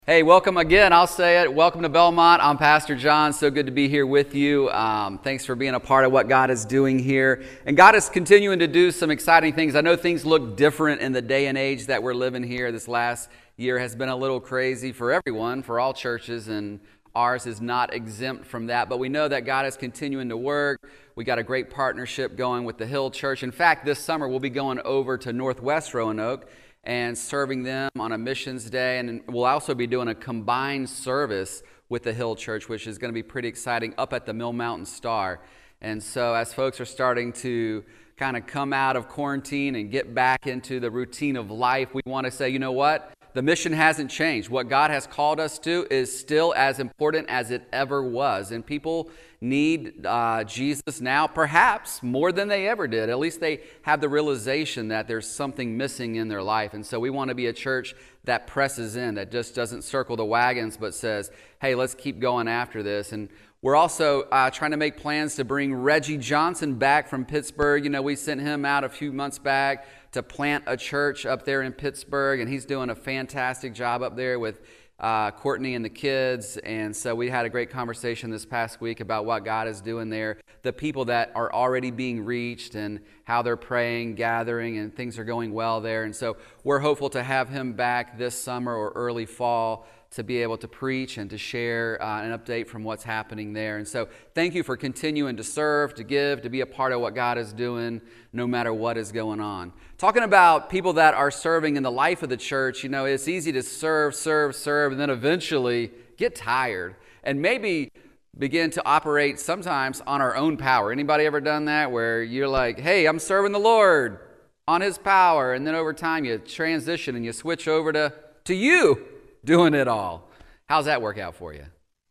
Hey, welcome again. I'll say it. Welcome to Belmont. I'm Pastor John. So good to be here with you. Thanks for being a part of what God is doing here. And God is continuing to do some exciting things. I know things look different in the day and age that we're living here. This last year has been a little crazy for everyone, for all churches, and ours is not exempt from that. But we know that God is continuing to work. We got a great partnership going with the Hill Church. In fact, this summer we'll be going over to Northwest Roanoke and serving them on a missions day. And we'll also be doing a combined service with the Hill Church, which is going to be pretty exciting, up at the Mill Mountain Star. And so as folks are starting to kind of come out of quarantine and get back into the routine of life, we want to say, you know what? The mission hasn't changed. What God has called us to is still as important as it ever was. And people need Jesus now, perhaps more than they ever did. At least they have the realization that there's something missing in their life. And so we want to be a church that presses in, that just doesn't circle the wagons, but says, hey, let's keep going after this. And we're also trying to make plans to bring Reggie Johnson back from Pittsburgh. You know, we sent him out a few months back to plant a church up there in Pittsburgh, and he's doing a fantastic job up there with Courtney and the kids. And so we had a great conversation this past week about what God is doing there, the people that are already being reached and how they're praying, gathering, and things are going well there. And so we're hopeful to have him back this summer or early fall to be able to preach and to share an update from what's happening there. And so thank you for continuing to serve, to give, to be a part of what God is doing, no matter what is going on. Talking about people that are serving in the life of the church, you know, it's easy to serve, and then eventually get tired and maybe begin to operate sometimes on our own power. Anybody ever done that where you're like, hey, I'm serving the Lord on His power, and then over time you transition and you switch over to you doing it all? How's that work out for you?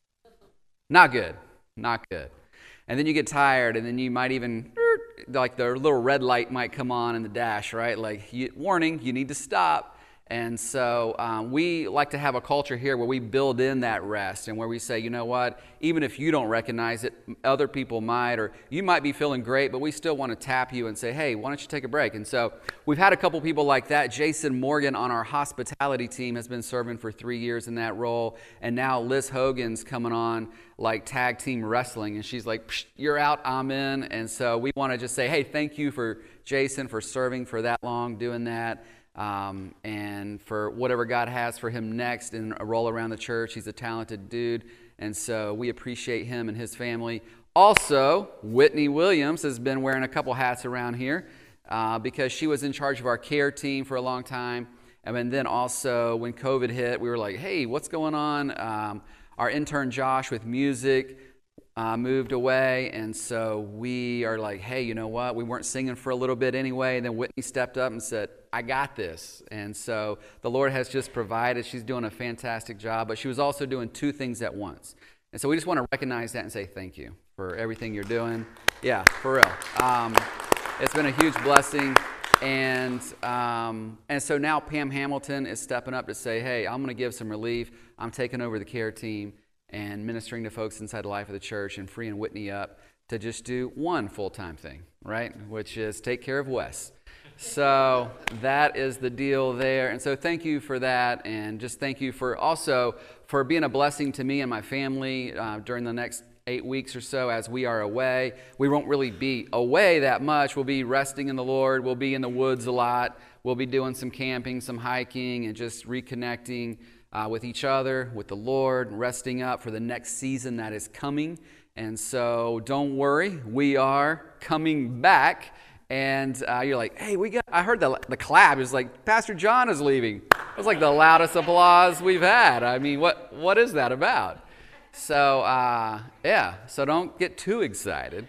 Not good. And then you get tired, and then you might even, like the little red light might come on in the dash, right? Like, warning, you need to stop. And so we like to have a culture here where we build in that rest and where we say, you know what, even if you don't recognize it, other people might, or you might be feeling great, but we still want to tap you and say, hey, why don't you take a break? And so we've had a couple people like that. Jason Morgan on our hospitality team has been serving for 3 years in that role. And now Liz Hogan's coming on like tag team wrestling. And she's like, you're out, I'm in. And so we want to just say, hey, thank you for Jason for serving for that long, doing that. And for whatever God has for him next in a role around the church. He's a talented dude, and so we appreciate him and his family. Also, Whitney Williams has been wearing a couple hats around here because she was in charge of our care team for a long time. And then also when COVID hit, we were like, hey, what's going on? Our intern Josh with music moved away, and so we are like, hey, you know what? We weren't singing for a little bit anyway. And then Whitney stepped up and said, I got this. And so the Lord has just provided. She's doing a fantastic job, but she was also doing two things at once. And so we just want to recognize that and say thank you for everything you're doing. Yeah, for real. It's been a huge blessing. And so now Pam Hamilton is stepping up to say, hey, I'm going to give some relief. I'm taking over the care team and ministering to folks inside the life of the church and freeing Whitney up to just do one full-time thing, right? Which is take care of Wes. So that is the deal there. And so thank you for that. And just thank you for also for being a blessing to me and my family during the next 8 weeks or so as we are away. We won't really be away that much. We'll be resting in the Lord. We'll be in the woods a lot. We'll be doing some camping, some hiking, and just reconnecting with each other, with the Lord, resting up for the next season that is coming. And so don't worry, we are coming back. And you're like, hey, I heard the clap. It was like, Pastor John is leaving. It was like the loudest applause we've had. I mean, what is that about? So, so don't get too excited.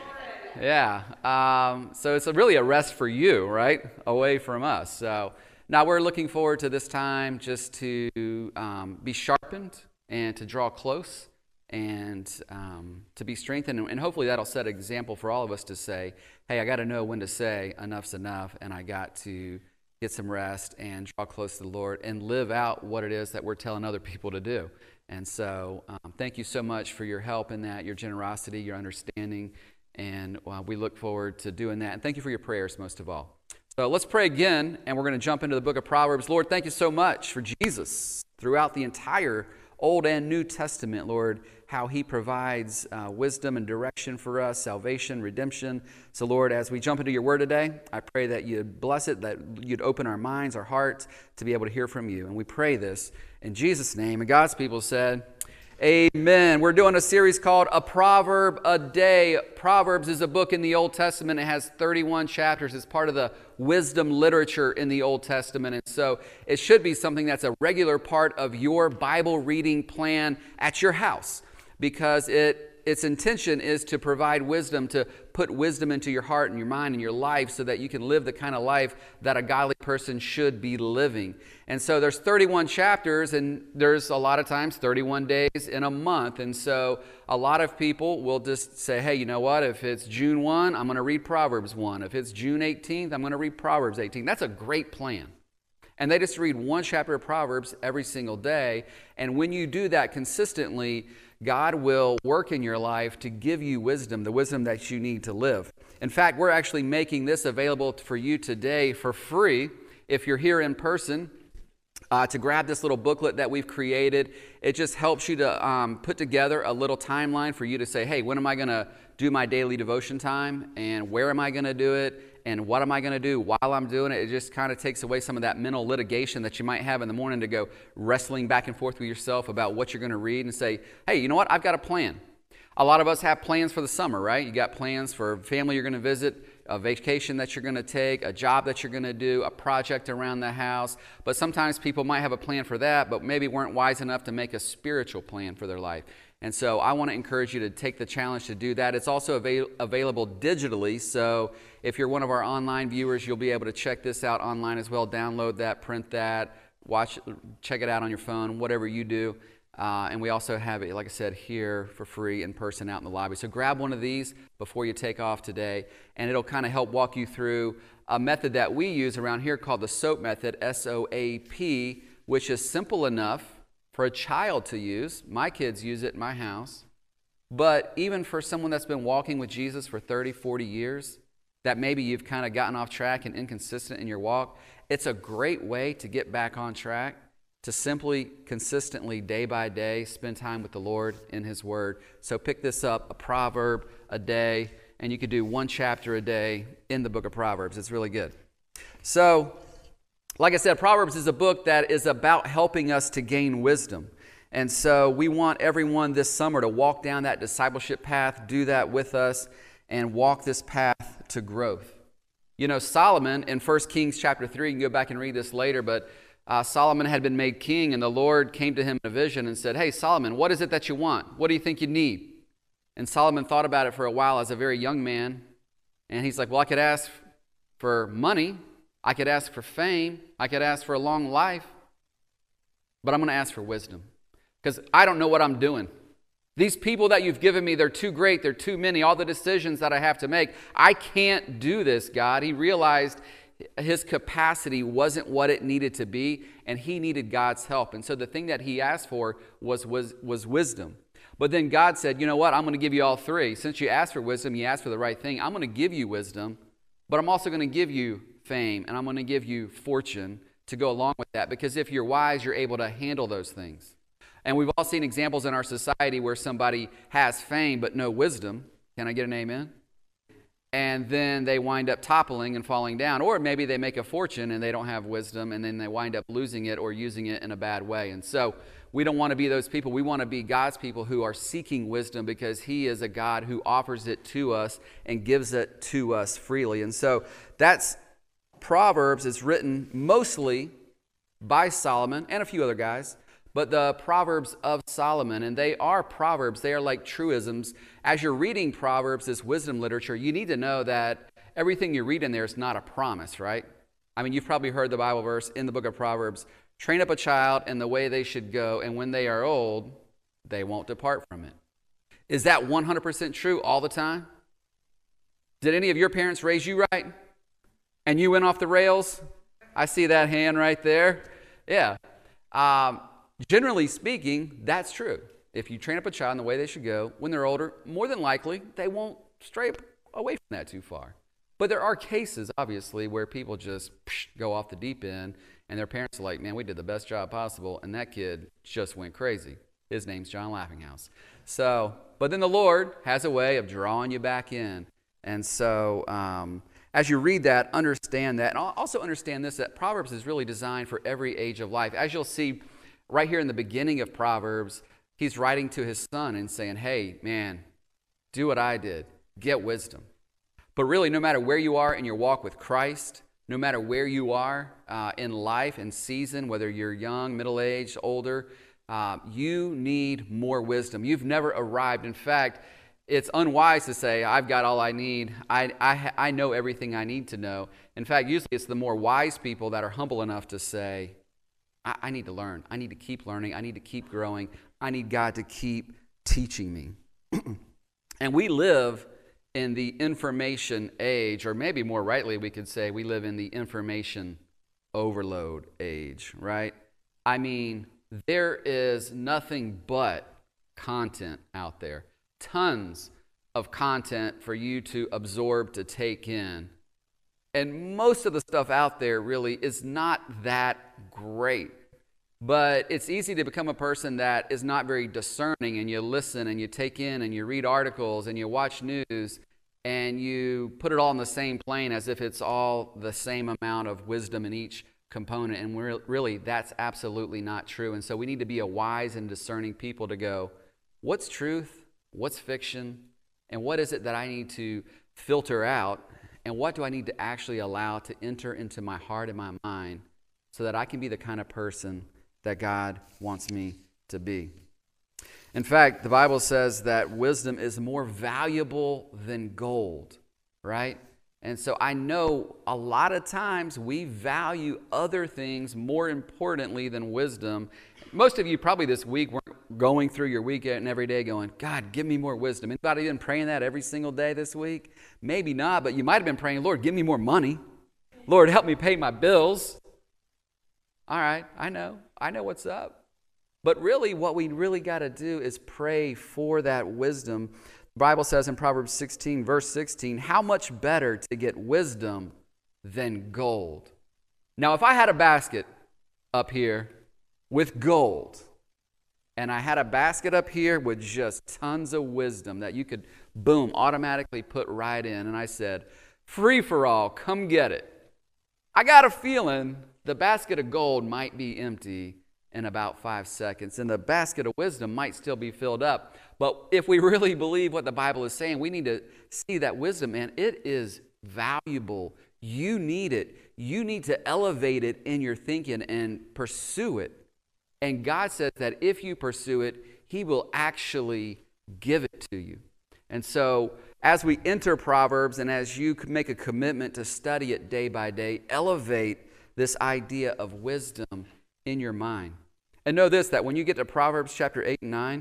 Yeah, so it's really a rest for you, right? Away from us. So now we're looking forward to this time just to be sharpened and to draw close and to be strengthened. And hopefully that'll set an example for all of us to say, hey, I got to know when to say enough's enough, and I got to get some rest and draw close to the Lord and live out what it is that we're telling other people to do. And so thank you so much for your help in that, your generosity, your understanding, and we look forward to doing that. And thank you for your prayers most of all. So let's pray again, and we're going to jump into the book of Proverbs. Lord, thank you so much for Jesus throughout the entire Old and New Testament, Lord, how he provides wisdom and direction for us, salvation, redemption. So, Lord, as we jump into your word today, I pray that you'd bless it, that you'd open our minds, our hearts, to be able to hear from you. And we pray this in Jesus' name. And God's people said, amen. We're doing a series called A Proverb a Day. Proverbs is a book in the Old Testament. It has 31 chapters. It's part of the wisdom literature in the Old Testament. And so it should be something that's a regular part of your Bible reading plan at your house, because its intention is to provide wisdom, to put wisdom into your heart and your mind and your life so that you can live the kind of life that a godly person should be living. And so there's 31 chapters, and there's a lot of times 31 days in a month. And so a lot of people will just say, hey, you know what? If it's June 1, I'm going to read Proverbs 1. If it's June 18th, I'm going to read Proverbs 18. That's a great plan. And they just read one chapter of Proverbs every single day. And when you do that consistently, God will work in your life to give you wisdom, the wisdom that you need to live. In fact, we're actually making this available for you today for free if you're here in person. To grab this little booklet that we've created. It just helps you to put together a little timeline for you to say, hey, when am I going to do my daily devotion time? And where am I going to do it? And what am I going to do while I'm doing it? It just kind of takes away some of that mental litigation that you might have in the morning to go wrestling back and forth with yourself about what you're going to read and say, hey, you know what? I've got a plan. A lot of us have plans for the summer, right? You got plans for family you're going to visit, a vacation that you're going to take, a job that you're going to do, a project around the house. But sometimes people might have a plan for that, but maybe weren't wise enough to make a spiritual plan for their life. And so I want to encourage you to take the challenge to do that. It's also available digitally. So if you're one of our online viewers, you'll be able to check this out online as well. Download that, print that, check it out on your phone, whatever you do. And we also have it, like I said, here for free in person out in the lobby. So grab one of these before you take off today, and it'll kind of help walk you through a method that we use around here called the SOAP method, S-O-A-P, which is simple enough for a child to use. My kids use it in my house. But even for someone that's been walking with Jesus for 30, 40 years, that maybe you've kind of gotten off track and inconsistent in your walk, it's a great way to get back on track, to simply, consistently, day by day, spend time with the Lord in His Word. So pick this up, a proverb a day, and you could do one chapter a day in the book of Proverbs. It's really good. So, like I said, Proverbs is a book that is about helping us to gain wisdom. And so we want everyone this summer to walk down that discipleship path, do that with us, and walk this path to growth. You know, Solomon in 1 Kings chapter 3, you can go back and read this later, but Solomon had been made king, and the Lord came to him in a vision and said, hey, Solomon, what is it that you want? What do you think you need? And Solomon thought about it for a while as a very young man, and he's like, well, I could ask for money, I could ask for fame, I could ask for a long life, but I'm going to ask for wisdom, because I don't know what I'm doing. These people that you've given me, they're too great, they're too many, all the decisions that I have to make, I can't do this, God. He realized his capacity wasn't what it needed to be, and he needed God's help. And so the thing that he asked for was wisdom. But then God said, you know what, I'm going to give you all three. Since you asked for wisdom, you asked for the right thing. I'm going to give you wisdom, but I'm also going to give you fame, and I'm going to give you fortune to go along with that, because if you're wise, you're able to handle those things. And we've all seen examples in our society where somebody has fame but no wisdom. Can I get an amen? And then they wind up toppling and falling down. Or maybe they make a fortune and they don't have wisdom, and then they wind up losing it or using it in a bad way. And so we don't want to be those people. We want to be God's people who are seeking wisdom, because He is a God who offers it to us and gives it to us freely. And so that's Proverbs is written mostly by Solomon and a few other guys, but the Proverbs of Solomon, and they are proverbs. They are like truisms. As you're reading Proverbs, this wisdom literature, you need to know that everything you read in there is not a promise, right? I mean, you've probably heard the Bible verse in the book of Proverbs, train up a child in the way they should go, and when they are old, they won't depart from it. Is that 100% true all the time? Did any of your parents raise you right? And you went off the rails? I see that hand right there. Yeah. Generally speaking, that's true. If you train up a child in the way they should go, when they're older, more than likely, they won't stray away from that too far. But there are cases, obviously, where people just go off the deep end, and their parents are like, man, we did the best job possible, and that kid just went crazy. His name's John Laughinghouse. But then the Lord has a way of drawing you back in. And so as you read that, understand that. And also understand this, that Proverbs is really designed for every age of life. As you'll see right here in the beginning of Proverbs, he's writing to his son and saying, hey, man, do what I did. Get wisdom. But really, no matter where you are in your walk with Christ, no matter where you are in life and season, whether you're young, middle-aged, older, you need more wisdom. You've never arrived. In fact, it's unwise to say, I've got all I need. I know everything I need to know. In fact, usually it's the more wise people that are humble enough to say, I need to learn. I need to keep learning. I need to keep growing. I need God to keep teaching me. And we live in the information age, or maybe more rightly we could say we live in the information overload age, right? I mean, there is nothing but content out there. Tons of content for you to absorb, to take in. And most of the stuff out there really is not that great. But it's easy to become a person that is not very discerning, and you listen and you take in and you read articles and you watch news and you put it all on the same plane as if it's all the same amount of wisdom in each component. And really, that's absolutely not true. And so we need to be a wise and discerning people to go, what's truth? What's fiction? And what is it that I need to filter out? And what do I need to actually allow to enter into my heart and my mind so that I can be the kind of person that God wants me to be? In fact, the Bible says that wisdom is more valuable than gold, right? And so I know a lot of times we value other things more importantly than wisdom. Most of you probably this week weren't going through your weekend every day going, God, give me more wisdom. Anybody been praying that every single day this week? Maybe not, but you might have been praying, Lord, give me more money. Lord, help me pay my bills. All right, I know what's up. But really, what we really got to do is pray for that wisdom. The Bible says in Proverbs 16, verse 16, how much better to get wisdom than gold. Now, if I had a basket up here with gold, and I had a basket up here with just tons of wisdom that you could, boom, automatically put right in, and I said, free for all, come get it. I got a feeling the basket of gold might be empty in about 5 seconds, and the basket of wisdom might still be filled up. But if we really believe what the Bible is saying, we need to see that wisdom, man, it is valuable. You need it. You need to elevate it in your thinking and pursue it. And God says that if you pursue it, He will actually give it to you. And so as we enter Proverbs, and as you make a commitment to study it day by day, elevate this idea of wisdom in your mind. And know this, that when you get to Proverbs chapter 8 and 9,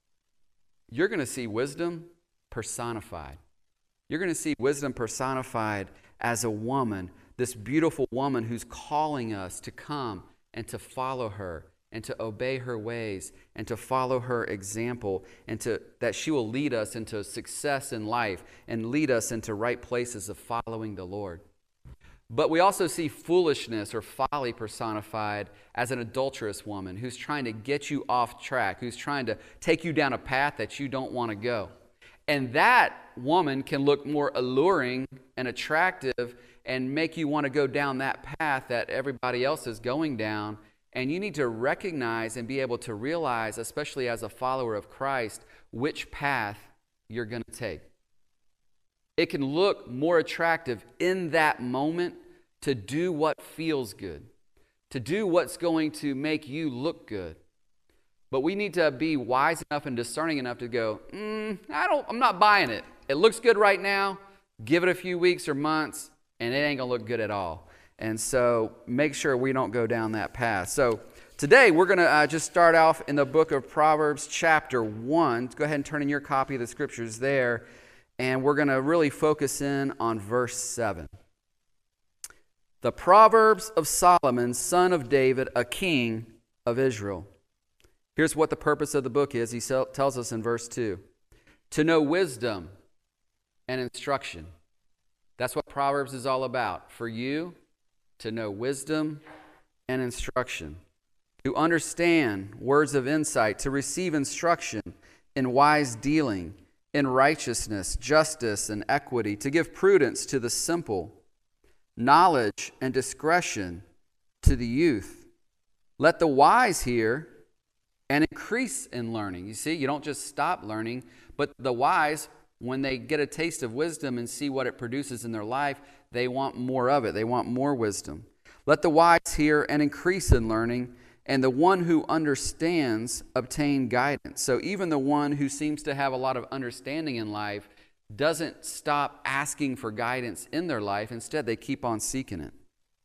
you're going to see wisdom personified. You're going to see wisdom personified as a woman, this beautiful woman who's calling us to come and to follow her and to obey her ways and to follow her example, and that she will lead us into success in life and lead us into right places of following the Lord. But we also see foolishness or folly personified as an adulterous woman who's trying to get you off track, who's trying to take you down a path that you don't want to go. And that woman can look more alluring and attractive and make you want to go down that path that everybody else is going down. And you need to recognize and be able to realize, especially as a follower of Christ, which path you're going to take. It can look more attractive in that moment to do what feels good, to do what's going to make you look good. But we need to be wise enough and discerning enough to go, I'm not buying it. It looks good right now. Give it a few weeks or months, and it ain't going to look good at all. And so make sure we don't go down that path. So today we're going to just start off in the book of Proverbs chapter 1. Go ahead and turn in your copy of the scriptures there. And we're going to really focus in on verse 7. The Proverbs of Solomon, son of David, a king of Israel. Here's what the purpose of the book is. He tells us in verse 2. To know wisdom and instruction, That's what Proverbs is all about. For you to know wisdom and instruction, to understand words of insight, to receive instruction in wise dealing, in righteousness, justice, and equity, to give prudence to the simple, knowledge and discretion to the youth. Let the wise hear and increase in learning. You see, you don't just stop learning, but the wise, when they get a taste of wisdom and see what it produces in their life, they want more of it. They want more wisdom. Let the wise hear and increase in learning, and the one who understands obtain guidance. So even the one who seems to have a lot of understanding in life doesn't stop asking for guidance in their life. Instead, they keep on seeking it.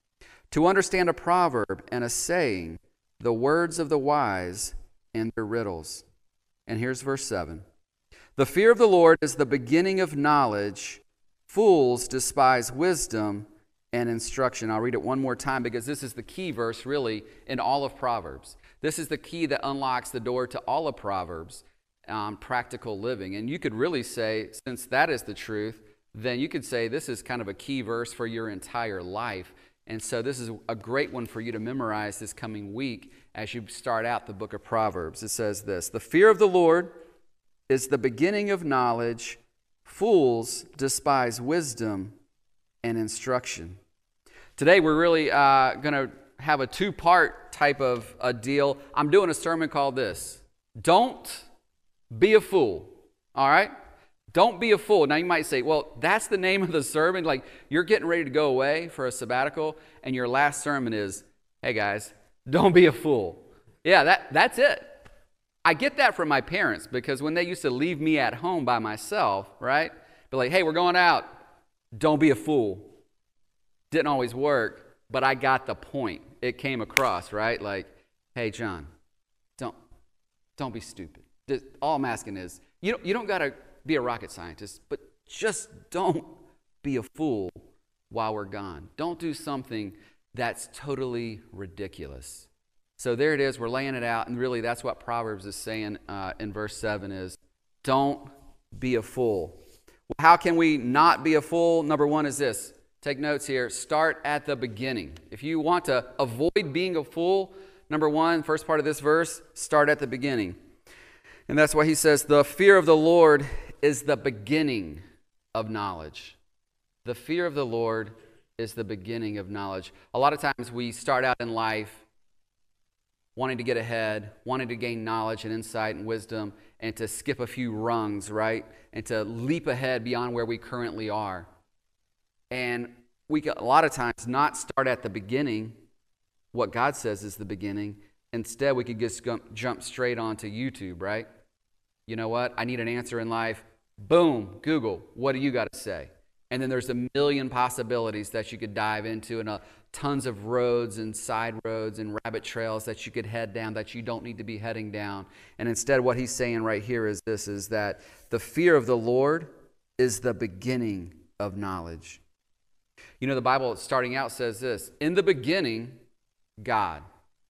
To understand a proverb and a saying, the words of the wise and their riddles. And here's verse 7. The fear of the Lord is the beginning of knowledge. Fools despise wisdom and instruction. I'll read it one more time because this is the key verse really in all of Proverbs. This is the key that unlocks the door to all of Proverbs on practical living. And you could really say, since that is the truth, then you could say this is kind of a key verse for your entire life. And so this is a great one for you to memorize this coming week as you start out the book of Proverbs. It says this: the fear of the Lord is the beginning of knowledge. Fools despise wisdom and instruction. Today we're really going to have a two-part type of a deal. I'm doing a sermon called this: Don't be a fool. All right? Don't be a fool. Now you might say, well, that's the name of the sermon. Like you're getting ready to go away for a sabbatical and your last sermon is, hey guys, don't be a fool. Yeah, that's it. I get that from my parents because when they used to leave me at home by myself, right? Be like, hey, we're going out. Don't be a fool. Didn't always work, but I got the point. It came across, right? Like, hey, John, don't be stupid. All I'm asking is, you don't got to be a rocket scientist, but just don't be a fool while we're gone. Don't do something that's totally ridiculous. So there it is. We're laying it out, and really that's what Proverbs is saying in verse 7 is, don't be a fool. Well, how can we not be a fool? Number one is this. Take notes here. Start at the beginning. If you want to avoid being a fool, number one, first part of this verse, start at the beginning. And that's why he says, the fear of the Lord is the beginning of knowledge. The fear of the Lord is the beginning of knowledge. A lot of times we start out in life wanting to get ahead, wanting to gain knowledge and insight and wisdom, and to skip a few rungs, right? And to leap ahead beyond where we currently are. And we can, a lot of times, not start at the beginning, what God says is the beginning. Instead, we could just jump straight onto YouTube, right? You know what? I need an answer in life. Boom, Google, what do you got to say? And then there's a million possibilities that you could dive into, and tons of roads and side roads and rabbit trails that you could head down that you don't need to be heading down. And instead, what he's saying right here is this, is that the fear of the Lord is the beginning of knowledge. You know, the Bible starting out says this: in the beginning, God.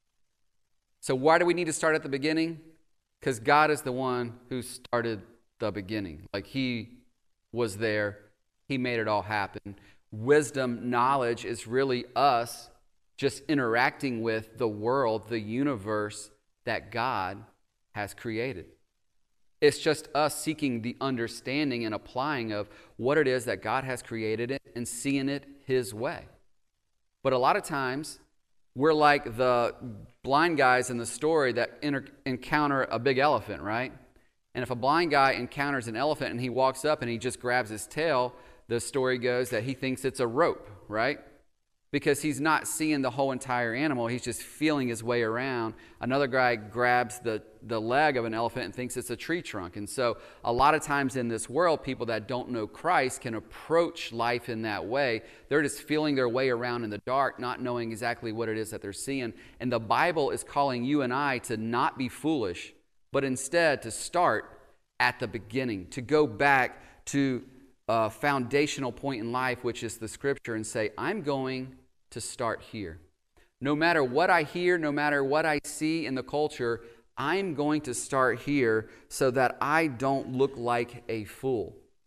So why do we need to start at the beginning? Because God is the one who started the beginning. Like he was there. He made it all happen. Wisdom, knowledge is really us just interacting with the world, the universe that God has created. It's just us seeking the understanding and applying of what it is that God has created it and seeing it His way. But a lot of times, we're like the blind guys in the story that encounter a big elephant, right? And if a blind guy encounters an elephant and he walks up and he just grabs his tail, the story goes that he thinks it's a rope, right? Because he's not seeing the whole entire animal. He's just feeling his way around. Another guy grabs the leg of an elephant and thinks it's a tree trunk. And so a lot of times in this world, people that don't know Christ can approach life in that way. They're just feeling their way around in the dark, not knowing exactly what it is that they're seeing. And the Bible is calling you and I to not be foolish, but instead to start at the beginning, to go back to a foundational point in life, which is the Scripture, and say, I'm going to start here. No matter what I hear, no matter what I see in the culture, I'm going to start here so that I don't look like a fool.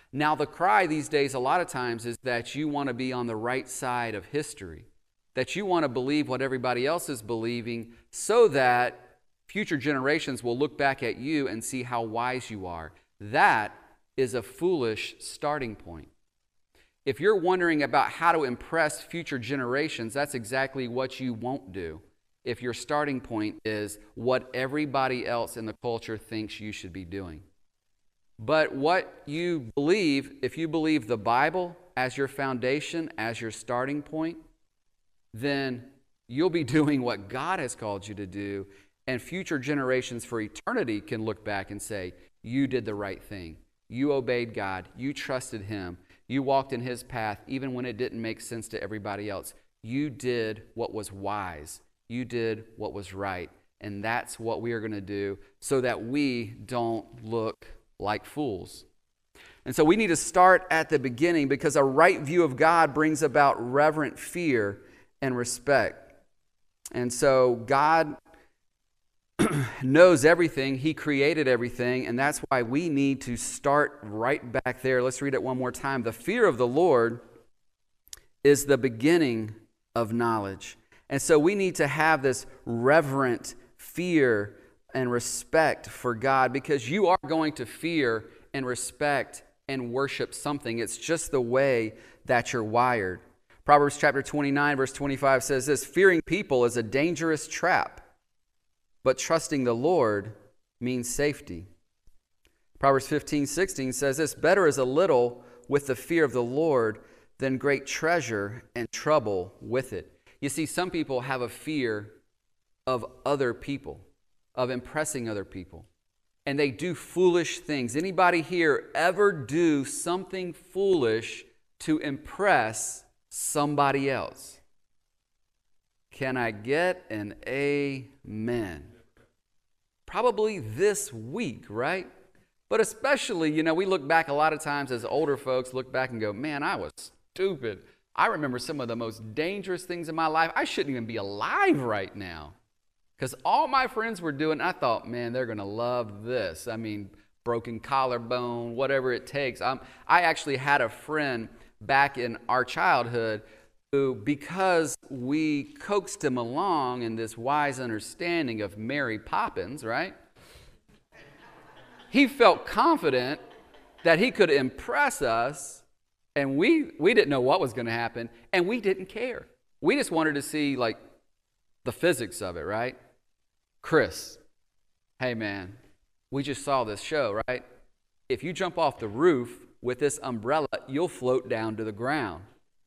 Now, the cry these days a lot of times is that you want to be on the right side of history, that you want to believe what everybody else is believing so that future generations will look back at you and see how wise you are. That is a foolish starting point. If you're wondering about how to impress future generations, that's exactly what you won't do if your starting point is what everybody else in the culture thinks you should be doing. But what you believe, if you believe the Bible as your foundation, as your starting point, then you'll be doing what God has called you to do, and future generations for eternity can look back and say, you did the right thing. You obeyed God. You trusted Him. You walked in His path even when it didn't make sense to everybody else. You did what was wise. You did what was right. And that's what we are going to do so that we don't look like fools. And so we need to start at the beginning, because a right view of God brings about reverent fear and respect. And so God knows everything. He created everything, and that's why we need to start right back there. Let's read it one more time. The fear of the Lord is the beginning of knowledge. And so we need to have this reverent fear and respect for God, because you are going to fear and respect and worship something. It's just the way that you're wired. Proverbs chapter 29, verse 25 says this: fearing people is a dangerous trap, but trusting the Lord means safety. Proverbs 15:16 says this: better is a little with the fear of the Lord than great treasure and trouble with it. You see, some people have a fear of other people, of impressing other people, and they do foolish things. Anybody here ever do something foolish to impress somebody else? Can I get an amen? Probably this week, right? But especially, we look back a lot of times as older folks, look back and go, man, I was stupid. I remember some of the most dangerous things in my life. I shouldn't even be alive right now, because all my friends were doing, I thought, man, they're going to love this. I mean, broken collarbone, whatever it takes. I actually had a friend back in our childhood who, because we coaxed him along in this wise understanding of Mary Poppins, right? He felt confident that he could impress us, and we didn't know what was going to happen, and we didn't care. We just wanted to see, the physics of it, right? Chris, hey man, we just saw this show, right? If you jump off the roof with this umbrella, you'll float down to the ground.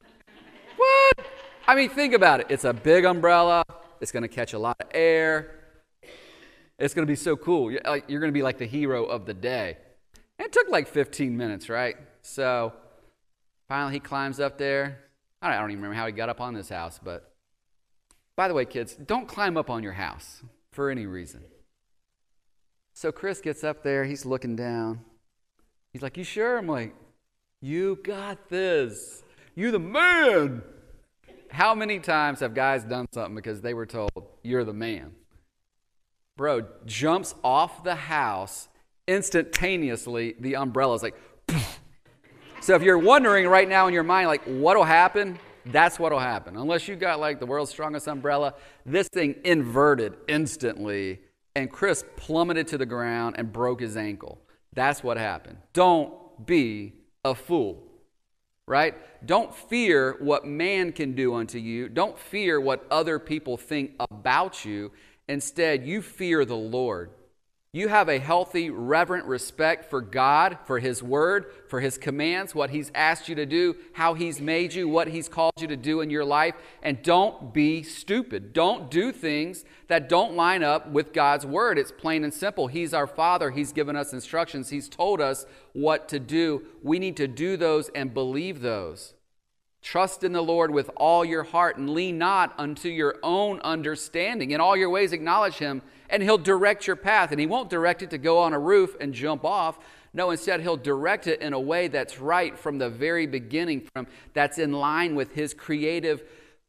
What? I mean, think about it. It's a big umbrella. It's going to catch a lot of air. It's going to be so cool. You're going to be like the hero of the day. And it took 15 minutes, right? So finally he climbs up there. I don't even remember how he got up on this house, but by the way, kids, don't climb up on your house for any reason. So Chris gets up there. He's looking down. He's like, you sure? I'm like, you got this. You the man. How many times have guys done something because they were told, you're the man? Bro jumps off the house instantaneously. The umbrella's like, poof. So if you're wondering right now in your mind, what'll happen? That's what'll happen. Unless you got the world's strongest umbrella, this thing inverted instantly, and Chris plummeted to the ground and broke his ankle. That's what happened. Don't be a fool, right? Don't fear what man can do unto you. Don't fear what other people think about you. Instead, you fear the Lord. You have a healthy, reverent respect for God, for His Word, for His commands, what He's asked you to do, how He's made you, what He's called you to do in your life. And don't be stupid. Don't do things that don't line up with God's Word. It's plain and simple. He's our Father. He's given us instructions. He's told us what to do. We need to do those and believe those. Trust in the Lord with all your heart and lean not unto your own understanding. In all your ways acknowledge Him, and He'll direct your path. And He won't direct it to go on a roof and jump off. No, instead He'll direct it in a way that's right from the very beginning, that's in line with His creative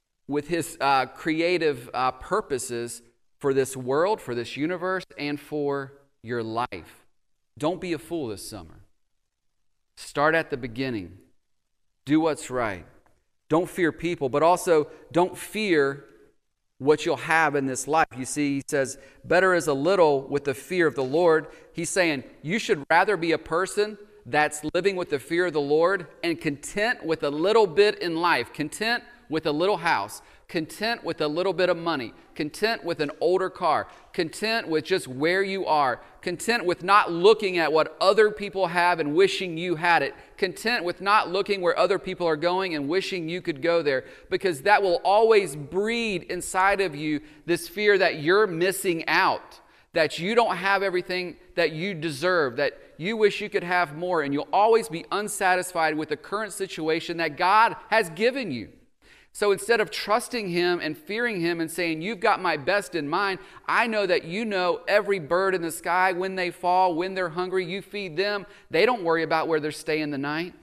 purposes for this world, for this universe, and for your life. Don't be a fool this summer. Start at the beginning. Do what's right. Don't fear people, but also don't fear what you'll have in this life. You see, he says, better is a little with the fear of the Lord. He's saying you should rather be a person that's living with the fear of the Lord and content with a little bit in life, content with a little house, content with a little bit of money, content with an older car, content with just where you are, content with not looking at what other people have and wishing you had it, content with not looking where other people are going and wishing you could go there, because that will always breed inside of you this fear that you're missing out, that you don't have everything that you deserve, that you wish you could have more, and you'll always be unsatisfied with the current situation that God has given you. So instead of trusting Him and fearing Him and saying, you've got my best in mind, I know that you know every bird in the sky, when they fall, when they're hungry, you feed them. They don't worry about where they're staying the night.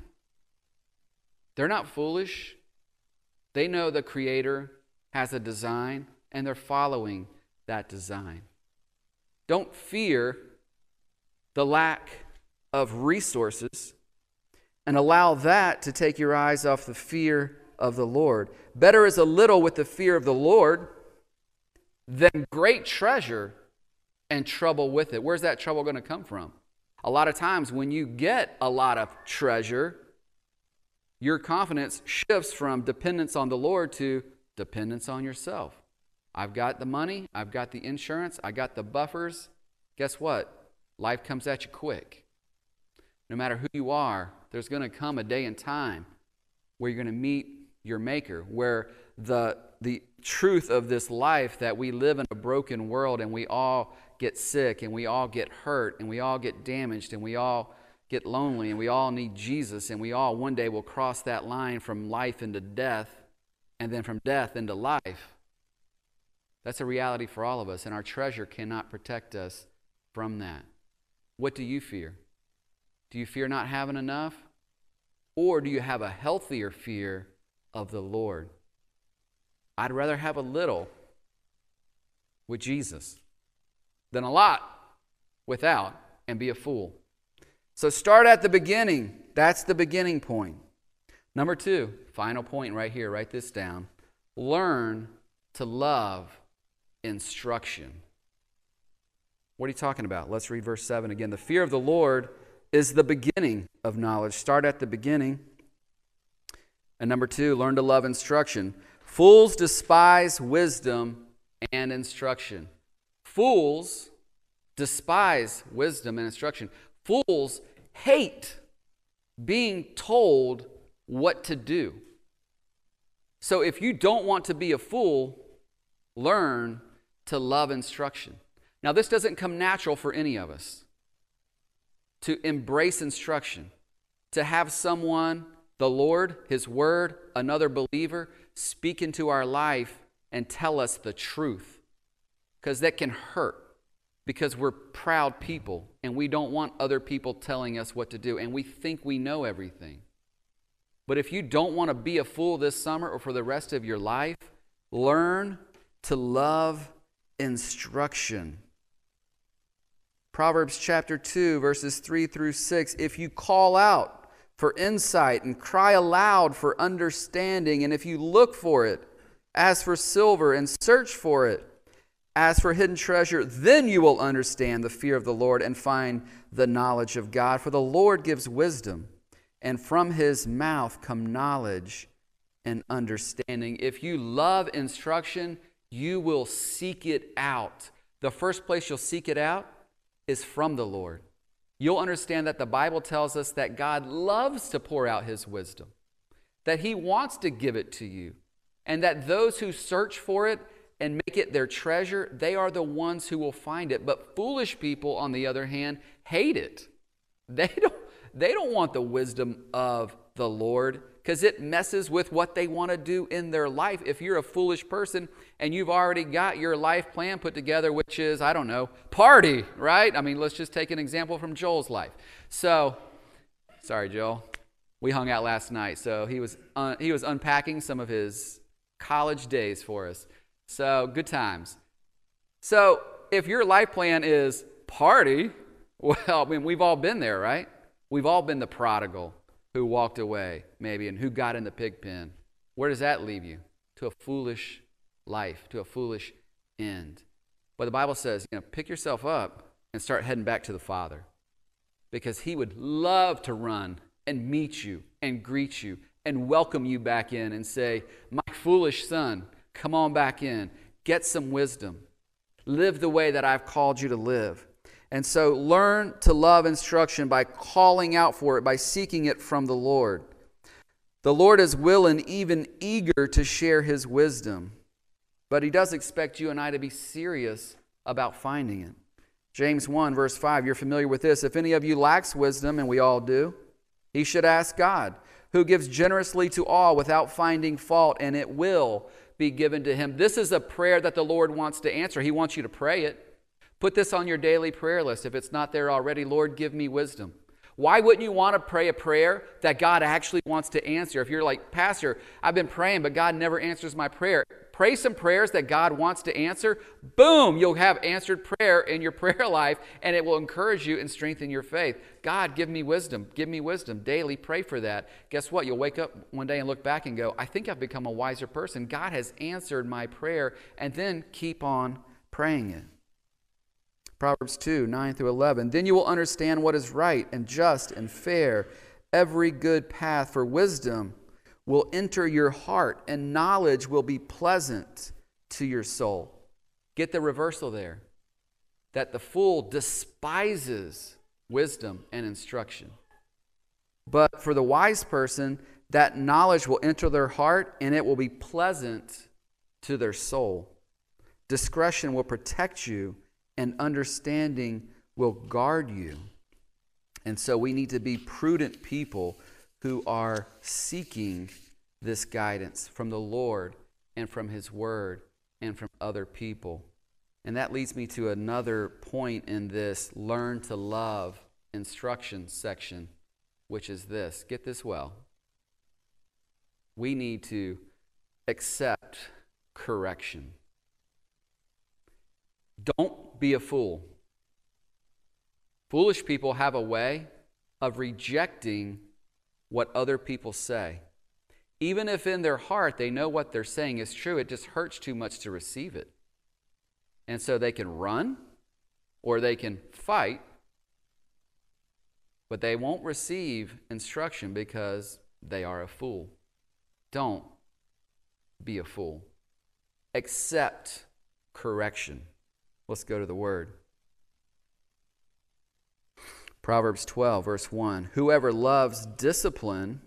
They're not foolish. They know the Creator has a design, and they're following that design. Don't fear the lack of resources and allow that to take your eyes off the fear of the Lord. Better is a little with the fear of the Lord than great treasure and trouble with it. Where's that trouble going to come from? A lot of times when you get a lot of treasure, your confidence shifts from dependence on the Lord to dependence on yourself. I've got the money, I've got the insurance, I got the buffers. Guess what? Life comes at you quick. No matter who you are, there's going to come a day and time where you're going to meet your Maker, where the truth of this life, that we live in a broken world and we all get sick and we all get hurt and we all get damaged and we all get lonely and we all need Jesus, and we all one day will cross that line from life into death and then from death into life. That's a reality for all of us, and our treasure cannot protect us from that. What do you fear? Do you fear not having enough? Or do you have a healthier fear of the Lord? I'd rather have a little with Jesus than a lot without and be a fool. So start at the beginning. That's the beginning point. Number 2, final point right here. Write this down. Learn to love instruction. What are you talking about? Let's read verse 7 again. The fear of the Lord is the beginning of knowledge. Start at the beginning. And number 2, learn to love instruction. Fools despise wisdom and instruction. Fools despise wisdom and instruction. Fools hate being told what to do. So if you don't want to be a fool, learn to love instruction. Now, this doesn't come natural for any of us, to embrace instruction, to have someone, the Lord, His Word, another believer, speak into our life and tell us the truth. Because that can hurt, because we're proud people and we don't want other people telling us what to do, and we think we know everything. But if you don't want to be a fool this summer or for the rest of your life, learn to love instruction. Proverbs chapter 2, verses 3 through 6. If you call out for insight and cry aloud for understanding, and if you look for it as for silver and search for it as for hidden treasure, then you will understand the fear of the Lord and find the knowledge of God. For the Lord gives wisdom, and from His mouth come knowledge and understanding. If you love instruction, you will seek it out. The first place you'll seek it out is from the Lord. You'll understand that the Bible tells us that God loves to pour out His wisdom, that He wants to give it to you, and that those who search for it and make it their treasure, they are the ones who will find it. But foolish people, on the other hand, hate it. They don't want the wisdom of the Lord, because it messes with what they want to do in their life. If you're a foolish person and you've already got your life plan put together, which is, I don't know, party, right? I mean, let's just take an example from Joel's life. So, sorry, Joel. We hung out last night, so he was unpacking some of his college days for us. So, good times. So, if your life plan is party, well, I mean, we've all been there, right? We've all been the prodigal who walked away, maybe, and who got in the pig pen. Where does that leave you? To a foolish life, to a foolish end. But the Bible says, pick yourself up and start heading back to the Father, because He would love to run and meet you and greet you and welcome you back in and say, my foolish son, come on back in. Get some wisdom. Live the way that I've called you to live. And so learn to love instruction by calling out for it, by seeking it from the Lord. The Lord is willing, even eager to share His wisdom. But He does expect you and I to be serious about finding it. James 1, verse 5, you're familiar with this. If any of you lacks wisdom, and we all do, he should ask God, who gives generously to all without finding fault, and it will be given to him. This is a prayer that the Lord wants to answer. He wants you to pray it. Put this on your daily prayer list if it's not there already. Lord, give me wisdom. Why wouldn't you want to pray a prayer that God actually wants to answer? If you're like, Pastor, I've been praying, but God never answers my prayer. Pray some prayers that God wants to answer. Boom, you'll have answered prayer in your prayer life, and it will encourage you and strengthen your faith. God, give me wisdom. Give me wisdom. Daily pray for that. Guess what? You'll wake up one day and look back and go, I think I've become a wiser person. God has answered my prayer, and then keep on praying it. Proverbs 2, 9 through 11. Then you will understand what is right and just and fair, every good path, for wisdom will enter your heart, and knowledge will be pleasant to your soul. Get the reversal there. That the fool despises wisdom and instruction. But for the wise person, that knowledge will enter their heart, and it will be pleasant to their soul. Discretion will protect you, and understanding will guard you. And so we need to be prudent people who are seeking this guidance from the Lord and from His Word and from other people. And that leads me to another point in this learn to love instruction section, which is this. Get this well. We need to accept correction. Don't be a fool. Foolish people have a way of rejecting what other people say. Even if in their heart they know what they're saying is true, it just hurts too much to receive it. And so they can run or they can fight, but they won't receive instruction because they are a fool. Don't be a fool. Accept correction. Let's go to the Word. Proverbs 12, verse 1. Whoever loves discipline,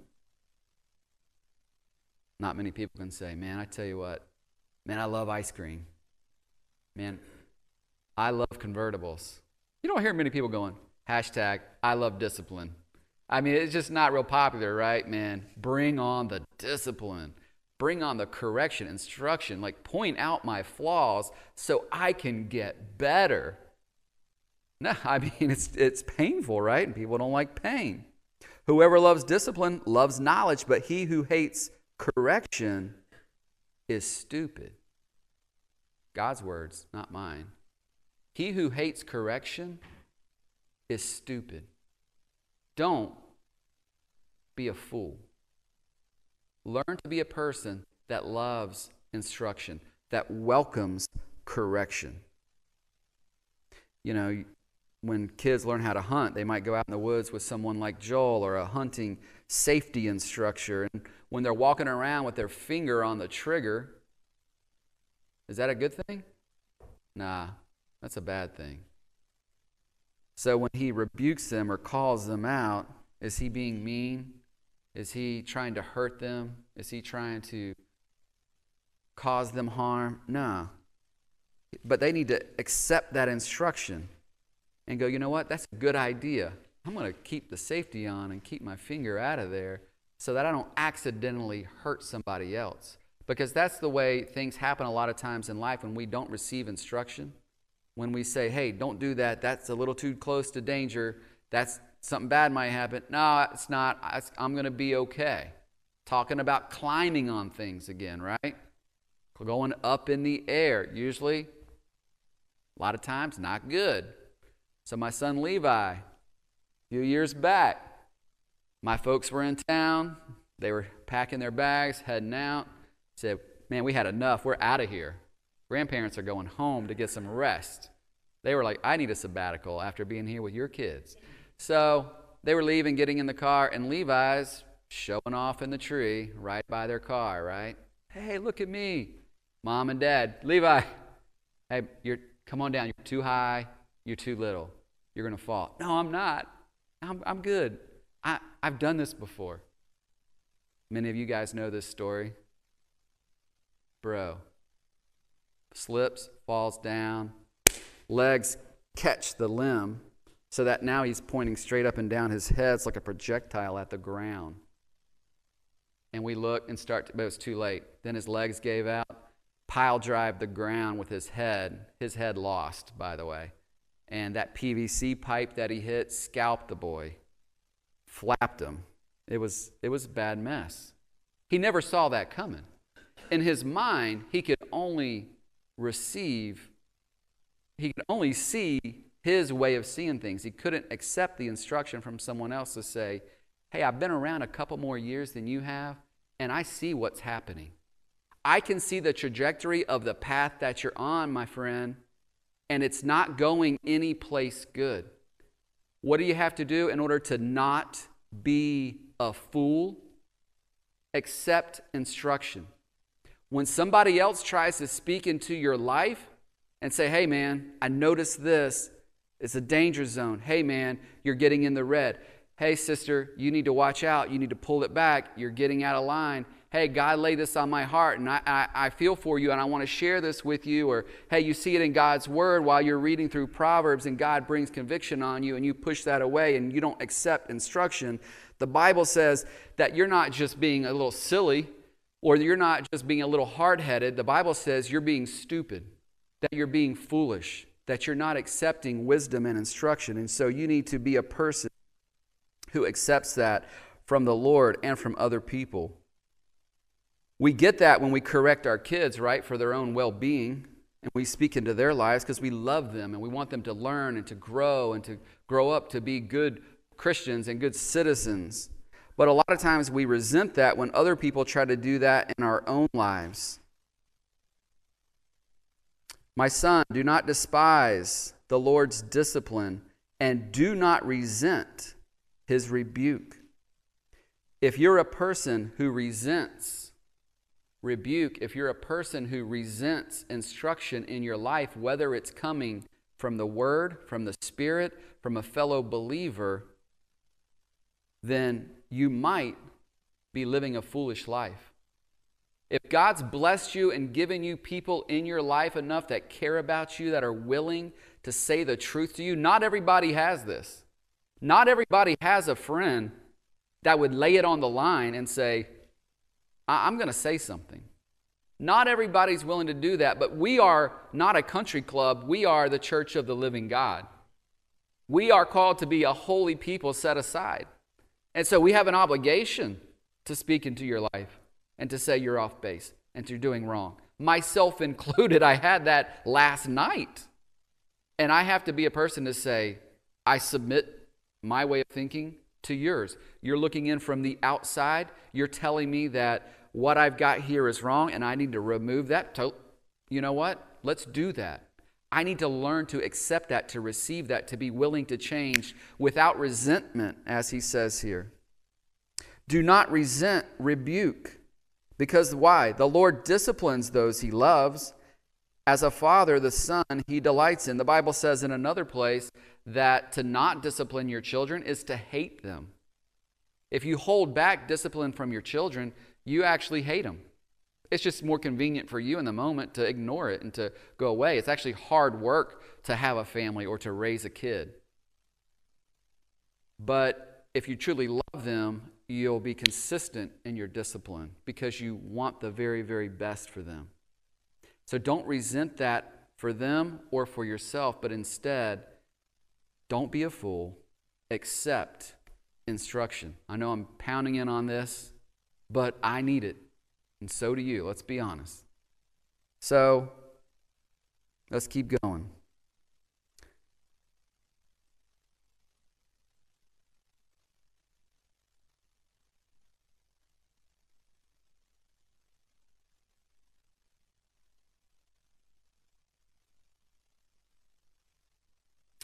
not many people can say, man, I tell you what, man, I love ice cream. Man, I love convertibles. You don't hear many people going, hashtag, I love discipline. I mean, it's just not real popular, right, man? Bring on the discipline. Bring on the correction, instruction, like point out my flaws so I can get better. No, I mean, it's painful, right? And people don't like pain. Whoever loves discipline loves knowledge, but he who hates correction is stupid. God's words, not mine. He who hates correction is stupid. Don't be a fool. Learn to be a person that loves instruction, that welcomes correction. You know, when kids learn how to hunt, they might go out in the woods with someone like Joel or a hunting safety instructor. And when they're walking around with their finger on the trigger, is that a good thing? Nah, that's a bad thing. So when he rebukes them or calls them out, is he being mean? Is he trying to hurt them? Is he trying to cause them harm? No. But they need to accept that instruction and go, you know what? That's a good idea. I'm going to keep the safety on and keep my finger out of there so that I don't accidentally hurt somebody else. Because that's the way things happen a lot of times in life when we don't receive instruction. When we say, hey, don't do that. That's a little too close to danger. That's something bad might happen. No, it's not. I'm going to be okay. Talking about climbing on things again, right? Going up in the air. Usually, a lot of times, not good. So my son Levi, a few years back, My folks were in town. They were packing their bags, heading out. Said, man, we had enough. We're out of here. Grandparents are going home to get some rest. They were like, I need a sabbatical after being here with your kids. So they were leaving, getting in the car, and Levi's showing off in the tree right by their car, right? Hey, look at me. Mom and Dad, Levi, hey, come on down. You're too high. You're too little. You're going to fall. No, I'm not. I'm good. I've done this before. Many of you guys know this story. Bro slips, falls down, legs catch the limb, so that now he's pointing straight up and down. His head's like a projectile at the ground. And we look and but it was too late. Then his legs gave out, pile drive the ground with his head lost, by the way. And that PVC pipe that he hit scalped the boy, flapped him. It was a bad mess. He never saw that coming. In his mind, he could only see his way of seeing things. He couldn't accept the instruction from someone else to say, hey, I've been around a couple more years than you have, and I see what's happening. I can see the trajectory of the path that you're on, my friend, and it's not going any place good. What do you have to do in order to not be a fool? Accept instruction. When somebody else tries to speak into your life and say, hey man, I noticed this. It's a danger zone. Hey man, you're getting in the red. Hey sister, you need to watch out. You need to pull it back. You're getting out of line. Hey, God laid this on my heart and I feel for you and I want to share this with you. Or hey, you see it in God's word while you're reading through Proverbs and God brings conviction on you and you push that away and you don't accept instruction. The Bible says that you're not just being a little silly or you're not just being a little hard-headed. The Bible says you're being stupid, that you're being foolish, that you're not accepting wisdom and instruction. And so you need to be a person who accepts that from the Lord and from other people. We get that when we correct our kids, right, for their own well-being, and we speak into their lives because we love them and we want them to learn and to grow up to be good Christians and good citizens. But a lot of times we resent that when other people try to do that in our own lives. My son, do not despise the Lord's discipline and do not resent his rebuke. If you're a person who resents rebuke, if you're a person who resents instruction in your life, whether it's coming from the Word, from the Spirit, from a fellow believer, then you might be living a foolish life. If God's blessed you and given you people in your life enough that care about you, that are willing to say the truth to you, not everybody has this. Not everybody has a friend that would lay it on the line and say, I'm going to say something. Not everybody's willing to do that, but we are not a country club. We are the church of the living God. We are called to be a holy people set aside. And so we have an obligation to speak into your life and to say you're off base and you're doing wrong. Myself included, I had that last night. And I have to be a person to say, I submit my way of thinking to yours. You're looking in from the outside. You're telling me that what I've got here is wrong and I need to remove that. You know what? Let's do that. I need to learn to accept that, to receive that, to be willing to change without resentment, as he says here. Do not resent rebuke. Because why? The Lord disciplines those he loves. As a father, the son he delights in. The Bible says in another place that to not discipline your children is to hate them. If you hold back discipline from your children, you actually hate them. It's just more convenient for you in the moment to ignore it and to go away. It's actually hard work to have a family or to raise a kid. But if you truly love them, you'll be consistent in your discipline because you want the very, very best for them. So don't resent that for them or for yourself, but instead, don't be a fool. Accept instruction. I know I'm pounding in on this, but I need it. And so do you. Let's be honest. So, let's keep going.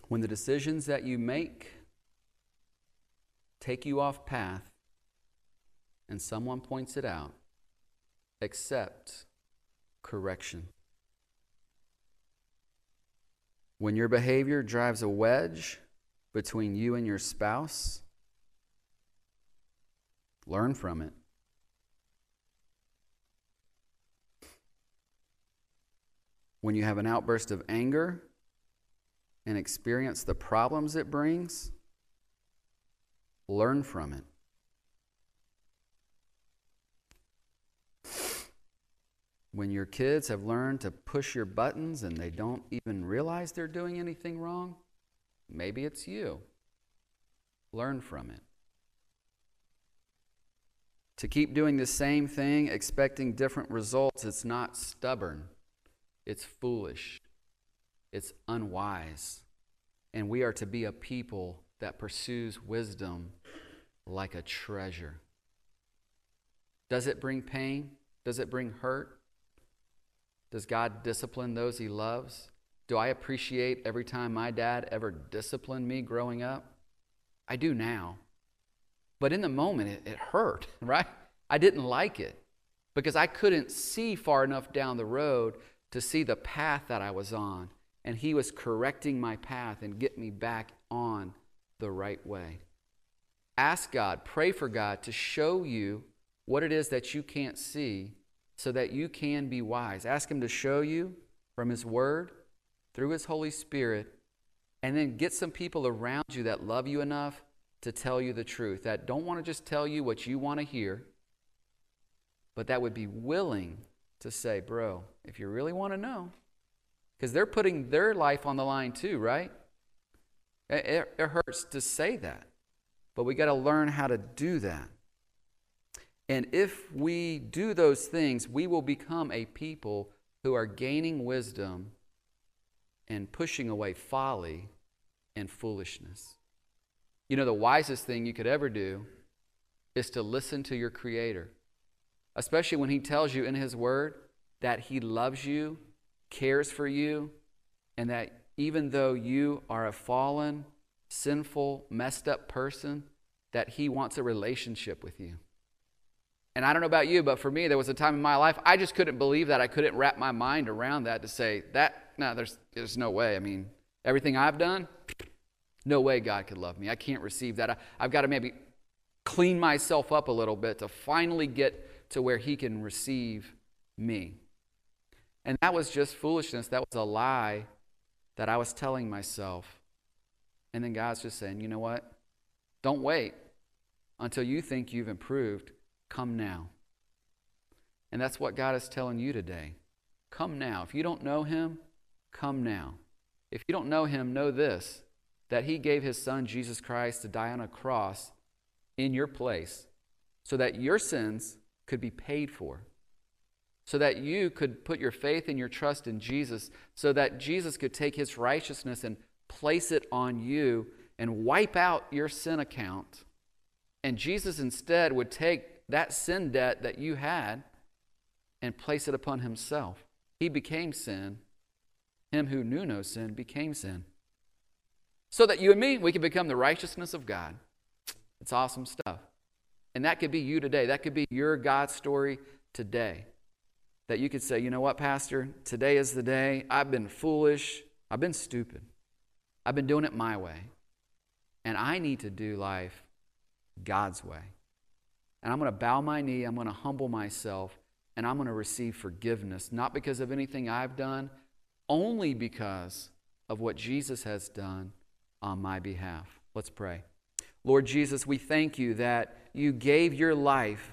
When the decisions that you make take you off path and someone points it out, accept correction. When your behavior drives a wedge between you and your spouse, learn from it. When you have an outburst of anger and experience the problems it brings, learn from it. When your kids have learned to push your buttons and they don't even realize they're doing anything wrong, maybe it's you. Learn from it. To keep doing the same thing, expecting different results, it's not stubborn. It's foolish. It's unwise. And we are to be a people that pursues wisdom like a treasure. Does it bring pain? Does it bring hurt? Does God discipline those He loves? Do I appreciate every time my dad ever disciplined me growing up? I do now. But in the moment, it hurt, right? I didn't like it because I couldn't see far enough down the road to see the path that I was on. And He was correcting my path and getting me back on the right way. Ask God, pray for God to show you what it is that you can't see so that you can be wise. Ask Him to show you from His Word, through His Holy Spirit, and then get some people around you that love you enough to tell you the truth, that don't want to just tell you what you want to hear, but that would be willing to say, bro, if you really want to know, because they're putting their life on the line too, right? It hurts to say that, but we got to learn how to do that. And if we do those things, we will become a people who are gaining wisdom and pushing away folly and foolishness. You know, the wisest thing you could ever do is to listen to your Creator, especially when He tells you in His Word that He loves you, cares for you, and that even though you are a fallen, sinful, messed up person, that He wants a relationship with you. And I don't know about you, but for me, there was a time in my life, I just couldn't believe that. I couldn't wrap my mind around that to say, there's no way. I mean, everything I've done, no way God could love me. I can't receive that. I've got to maybe clean myself up a little bit to finally get to where He can receive me. And that was just foolishness. That was a lie that I was telling myself. And then God's just saying, you know what? Don't wait until you think you've improved. Come now. And that's what God is telling you today. Come now. If you don't know Him, come now. If you don't know Him, know this, that He gave His Son, Jesus Christ, to die on a cross in your place so that your sins could be paid for, so that you could put your faith and your trust in Jesus, so that Jesus could take His righteousness and place it on you and wipe out your sin account. And Jesus instead would take that sin debt that you had and place it upon Himself. He became sin. Him who knew no sin became sin. So that you and me, we can become the righteousness of God. It's awesome stuff. And that could be you today. That could be your God story today. That you could say, you know what, Pastor? Today is the day. I've been foolish. I've been stupid. I've been doing it my way. And I need to do life God's way. And I'm going to bow my knee, I'm going to humble myself, and I'm going to receive forgiveness, not because of anything I've done, only because of what Jesus has done on my behalf. Let's pray. Lord Jesus, we thank You that You gave Your life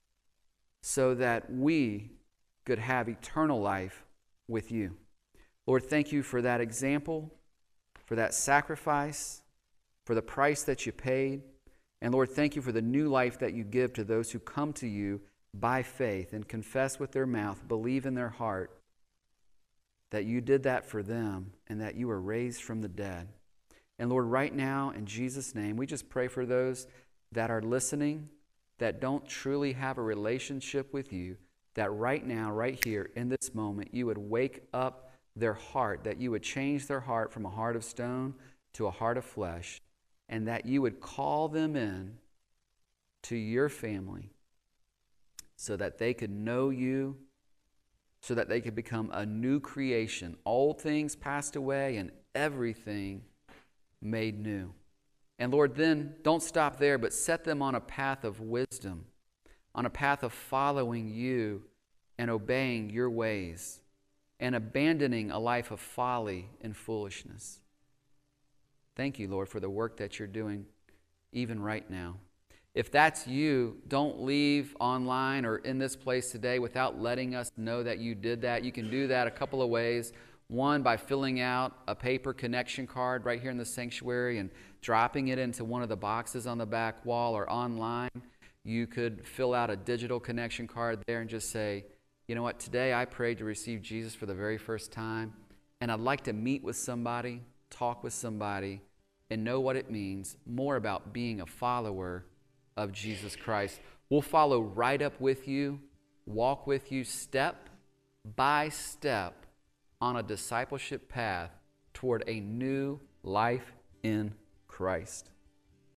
so that we could have eternal life with You. Lord, thank You for that example, for that sacrifice, for the price that You paid. And Lord, thank You for the new life that You give to those who come to You by faith and confess with their mouth, believe in their heart that You did that for them and that You were raised from the dead. And Lord, right now, in Jesus' name, we just pray for those that are listening, that don't truly have a relationship with You, that right now, right here, in this moment, You would wake up their heart, that You would change their heart from a heart of stone to a heart of flesh, and that you would call them in to your family so that they could know you, so that they could become a new creation. Old things passed away and everything made new. And Lord, then don't stop there, but set them on a path of wisdom, on a path of following you and obeying your ways and abandoning a life of folly and foolishness. Thank you, Lord, for the work that you're doing even right now. If that's you, don't leave online or in this place today without letting us know that you did that. You can do that a couple of ways. One, by filling out a paper connection card right here in the sanctuary and dropping it into one of the boxes on the back wall, or online. You could fill out a digital connection card there and just say, you know what, today I prayed to receive Jesus for the very first time, and I'd like to meet with somebody, talk with somebody, and know what it means more about being a follower of Jesus Christ. We'll follow right up with you, walk with you step by step on a discipleship path toward a new life in Christ.